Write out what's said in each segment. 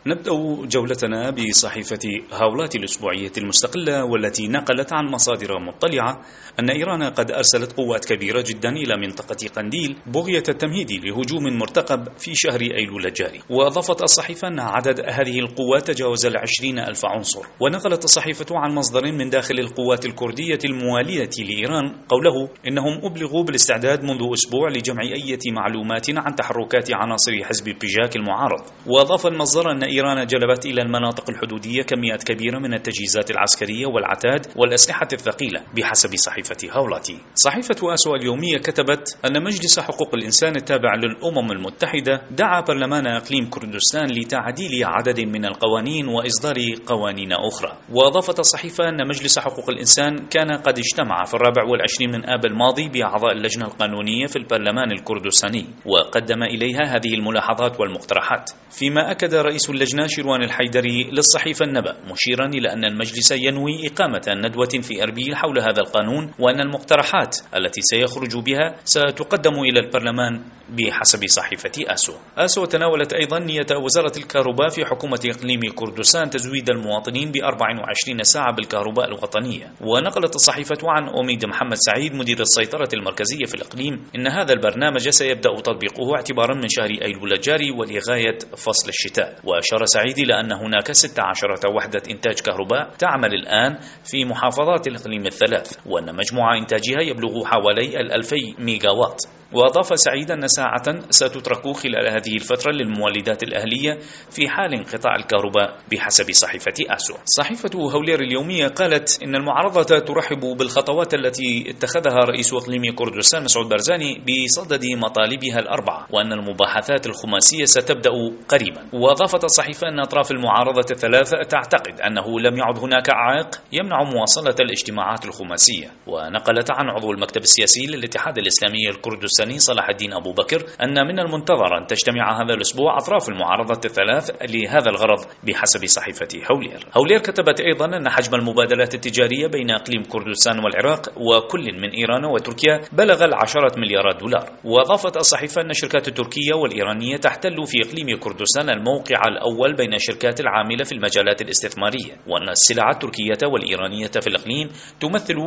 نبدأ جولتنا بصحيفة هاولات الأسبوعية المستقلة، والتي نقلت عن مصادر مطلعة أن إيران قد أرسلت قوات كبيرة جدا إلى منطقة قنديل بغية التمهيد لهجوم مرتقب في شهر أيلول الجاري. وأضافت الصحيفة أن عدد هذه القوات تجاوز 20,000 عنصر. ونقلت الصحيفة عن مصدر من داخل القوات الكردية الموالية لإيران قوله إنهم أبلغوا بالاستعداد منذ أسبوع لجمع أي معلومات عن تحركات عناصر حزب بيجاك المعارض. وأضاف المصدر أن إيران جلبت إلى المناطق الحدودية كميات كبيرة من التجهيزات العسكرية والعتاد والأسلحة الثقيلة بحسب صحيفة هاولاتي. صحيفة آسو اليومية كتبت أن مجلس حقوق الإنسان التابع للأمم المتحدة دعا برلمان إقليم كردستان لتعديل عدد من القوانين وإصدار قوانين أخرى. وأضافت الصحيفة أن مجلس حقوق الإنسان كان قد اجتمع في 24 من آب الماضي بأعضاء اللجنة القانونية في البرلمان الكردستاني، وقدم إليها هذه الملاحظات والمقترحات. فيما أكد رئيس اللجنة شيروان الحيدري للصحيفة النبأ مشيرا إلى أن المجلس ينوي إقامة ندوة في أربيل حول هذا القانون، وأن المقترحات التي سيخرج بها ستقدم إلى البرلمان بحسب صحيفة آسو تناولت أيضا نية وزارة الكهرباء في حكومة إقليم كردستان تزويد المواطنين ب 24 ساعة بالكهرباء الوطنية. ونقلت الصحيفة عن أميد محمد سعيد مدير السيطرة المركزية في الإقليم إن هذا البرنامج سيبدأ تطبيقه اعتبارا من شهر أيلول الجاري ولغاية فصل الشتاء. وأشار سعيد إلى أن هناك 16 وحدة إنتاج كهرباء تعمل الآن في محافظات الإقليم الثلاث، وأن مجموع إنتاجها يبلغ حوالي 2000 ميجاوات. وأضاف سعيد أن ساعة ستترك خلال هذه الفترة للمولدات الأهلية في حال انقطاع الكهرباء بحسب صحيفة آسو. صحيفة هولير اليومية قالت إن المعارضة ترحب بالخطوات التي اتخذها رئيس إقليم كردستان مسعود بارزاني بصدد مطالبها الأربعة، وأن المباحثات الخماسية ستبدأ قريبا. وأضافت الصحيفة أن أطراف المعارضة الثلاثة تعتقد أنه لم يعد هناك عائق يمنع مواصلة الاجتماعات الخماسية. ونقلت عن عضو المكتب السياسي للاتحاد الإسلامي الكردستاني صلاح الدين أبو بكر أن من المنتظر أن تجتمع هذا الأسبوع أطراف المعارضة الثلاث لهذا الغرض بحسب صحيفة هولير كتبت أيضا أن حجم المبادلات التجارية بين إقليم كردستان والعراق وكل من إيران وتركيا بلغ 10 مليارات دولار. وأضافت الصحيفة أن الشركات التركية والإيرانية تحتل في إقليم كردستان الموقع الأول بين الشركات العاملة في المجالات الاستثمارية، وأن السلع التركية والإيرانية في الإقليم تمثل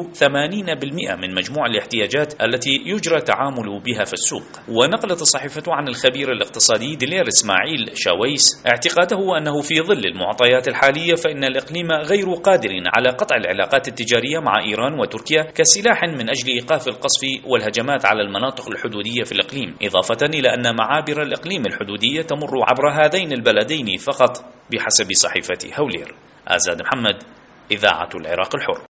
80% من مجموع الاحتياجات التي يجرى التعامل بها في السوق. ونقلت الصحيفة عن الخبير الاقتصادي دلير إسماعيل شاويس اعتقاده أنه في ظل المعطيات الحالية فإن الإقليم غير قادر على قطع العلاقات التجارية مع إيران وتركيا كسلاح من أجل إيقاف القصف والهجمات على المناطق الحدودية في الإقليم، إضافة إلى أن معابر الإقليم الحدودية تمر عبر هذين البلدين فقط بحسب صحيفة هولير. آزاد محمد، إذاعة العراق الحر.